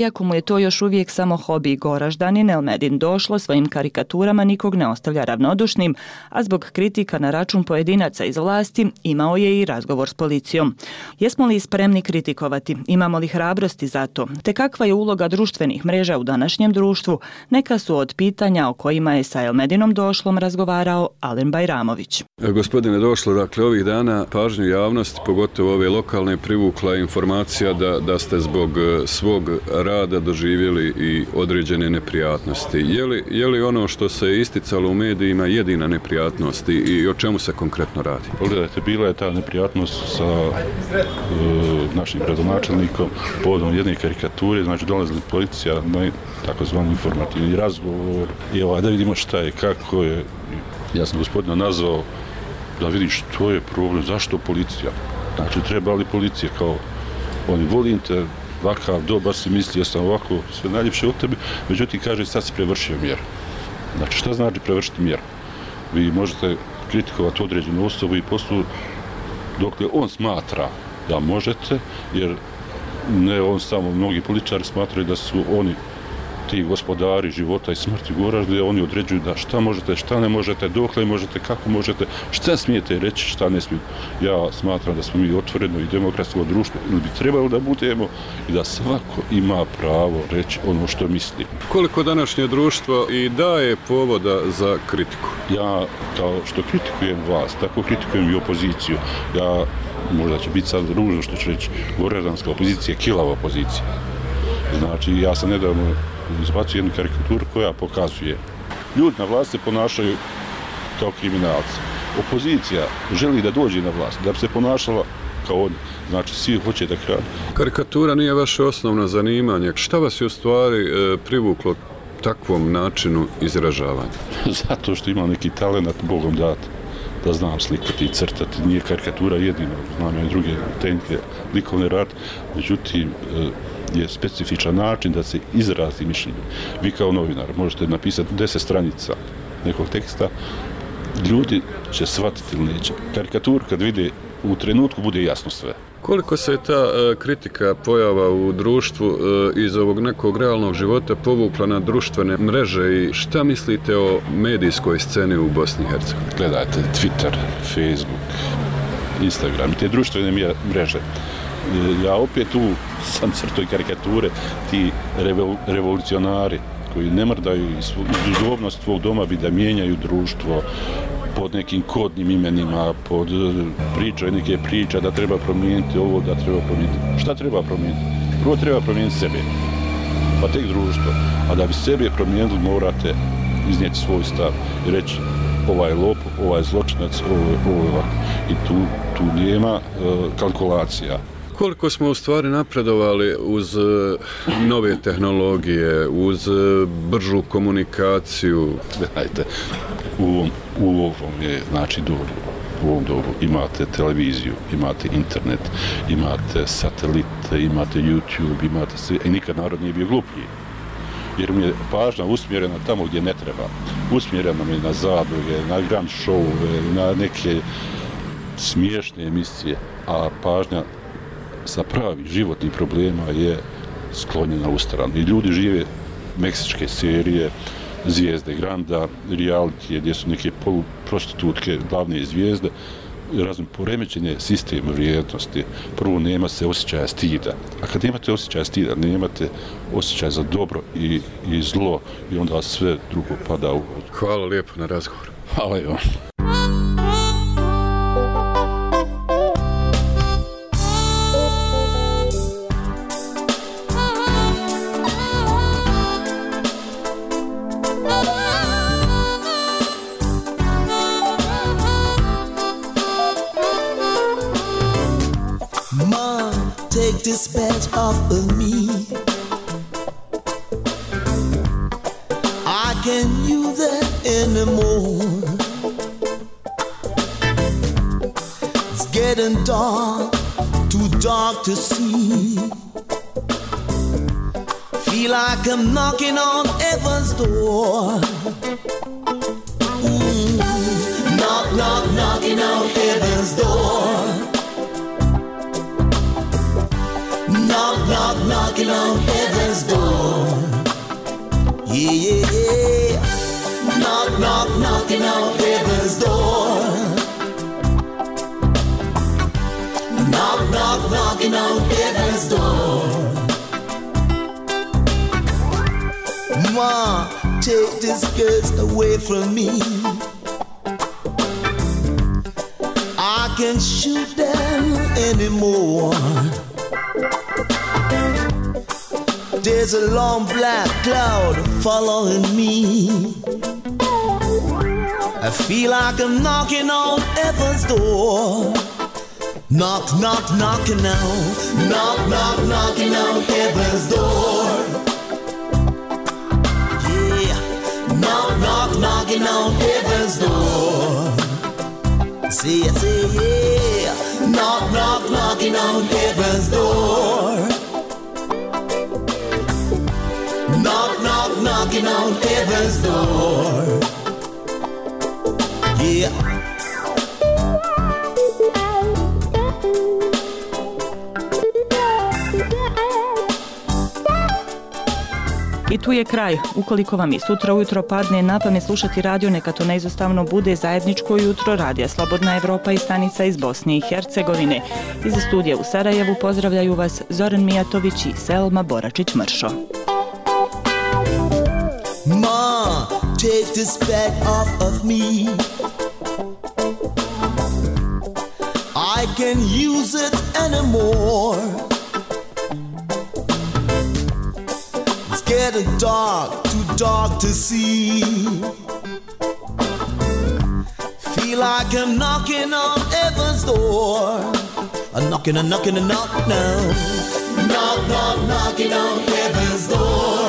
S1: iako mu je to još uvijek samo hobi. Goraždanin Elmedin Došlo svojim karikaturama nikog ne ostavlja ravnodušnim, a zbog kritika na račun pojedinaca iz vlasti imao je i razgovor s policijom. Jesmo li spremni kritikovati? Imamo li hrabrosti za to? Te kakva je uloga društvenih mreža u današnjem društvu? Neka su od pitanja o kojima je sa Elmedinom Došlom razgovarao Alen Bajramović.
S2: Gospodine Došlo, dakle ovih dana pažnju javnosti, pogotovo ove lokalne, privukla informacija da, da ste zbog svog rada doživjeli i određene neprijatnosti. Je li, je li ono što se isticalo u medijima jedina neprijatnost i, i o čemu se konkretno radi?
S3: Pogledajte, bila je ta neprijatnost sa uh, našim gradonačelnikom povodom jedne karikature, znači dolazili policija na takozvani informativni razgovor i ovaj, da vidimo šta je, kako je. Ja sam gospodina nazvao da vidi što je problem, zašto policija. Znači, treba li policija kao oni volim te, ovakav, dobar si misli, ja sam ovako, sve najljepše od tebe, međutim, kaže, sad si prevršio mjeru. Znači, šta znači prevršiti mjeru? Vi možete kritikovati određenu osobu i poslu dokle on smatra da možete, jer ne on samo, mnogi političari smatraju da su oni ti gospodari života i smrti Goražda, oni određuju da šta možete, šta ne možete, dokle možete, kako možete, šta smijete reći, šta ne smijete. Ja smatram da smo mi otvoreno i demokratsko društvo, ili bi trebalo da budemo i da svako ima pravo reći ono što misli.
S2: Koliko današnje društvo i daje povoda za kritiku?
S3: Ja, kao što kritikujem vas, tako kritikujem i opoziciju. Ja, možda će biti sad ružno što ću reći, goraždanska opozicija, kilava opozicija. Znači, ja sam nedavno izbacio jednu karikaturu koja pokazuje ljudi na vlasti se ponašaju kao kriminalci. Opozicija želi da dođe na vlast, da bi se ponašala kao oni. Znači, svi hoće da kradu.
S2: Karikatura nije vaše osnovno zanimanje. Šta vas je u stvari e, privuklo takvom načinu izražavanja?
S3: Zato što imam neki talent, Bogom dat, da znam slikati i crtati. Nije karikatura jedina, znam ja i druge tehnike, likovne rad. Međutim, e, je specifičan način da se izrazi mišljenje. Vi kao novinar možete napisati deset stranica nekog teksta, ljudi će shvatiti ili neće. Karikatur kad vide u trenutku bude jasno sve.
S2: Koliko se ta e, kritika pojava u društvu e, iz ovog nekog realnog života povukla na društvene mreže i šta mislite o medijskoj sceni u Bosni i Hercegovini?
S3: Gledajte Twitter, Facebook, Instagram, te društvene mreže. Ja opet tu sam crtoj karikature, ti revol, revolucionari koji ne mrdaju iz udobnost svog doma bi da mijenjaju društvo pod nekim kodnim imenima, pod priča, neke priča da treba promijeniti ovo, da treba promijeniti. Šta treba promijeniti? Prvo treba promijeniti sebe, pa tek društvo. A da bi sebe promijenili morate iznijeti svoj stav i reći ovaj lop, ovaj zločinac, ovo je ovako. I tu, tu nema uh, kalkulacija.
S2: Koliko smo u stvari napredovali uz nove tehnologije, uz bržu komunikaciju?
S3: Gledajte, u ovom, u ovom je, znači, dobu, u ovom dobu imate televiziju, imate internet, imate satelite, imate YouTube, imate sve, i nikad narod nije bio gluplji. Jer mi je pažnja usmjerena tamo gdje ne treba. Usmjerena mi je na zadruge, na grand show, na neke smiješne emisije, a pažnja sa pravih životnih problema je sklonjena u stranu. I ljudi žive meksičke serije, zvijezde Granda, reality, gdje su neke poluprostitutke, glavne zvijezde, razum poremećene sistem vrijednosti. Prvo, nema se osjećaja stida. A kad nemate osjećaja stida, nemate osjećaj za dobro i, i zlo, i onda sve drugo pada u vodu.
S2: Hvala lijepo na razgovor.
S3: Hvala i vam.
S4: Take this badge off of me. I can't use it anymore. It's getting dark, too dark to see. Feel like I'm knocking on heaven's door. Mm. Knock, knock, knocking on heaven's door. Knock, knock, knocking on heaven's door. heaven's door. Ma, take these girls away from me. I can't shoot them anymore. There's a long black cloud following me. I feel like I'm knocking on heaven's door. Knock, knock, knocking out. Knock, knock, knocking on heaven's door. Yeah. Knock, knock, knocking on heaven's door. Say, say, yeah. Knock, knock, knocking on heaven's door. Knock, knock, knocking on heaven's door. Yeah.
S1: I tu je kraj. Ukoliko vam i sutra ujutro padne na pamet slušati radio, neka to neizostavno bude zajedničko jutro radija Slobodna Evropa i stanica iz Bosne i Hercegovine. Iz studija u Sarajevu pozdravljaju vas Zoran Mijatović i Selma Boračić-Mršo.
S4: Ma, take this bag off of me. I can't use it anymore. It's getting dark, too dark to see. Feel like I'm knocking on heaven's door. I'm knocking, I'm knocking, a knock now. Knock, knock, knocking on heaven's door.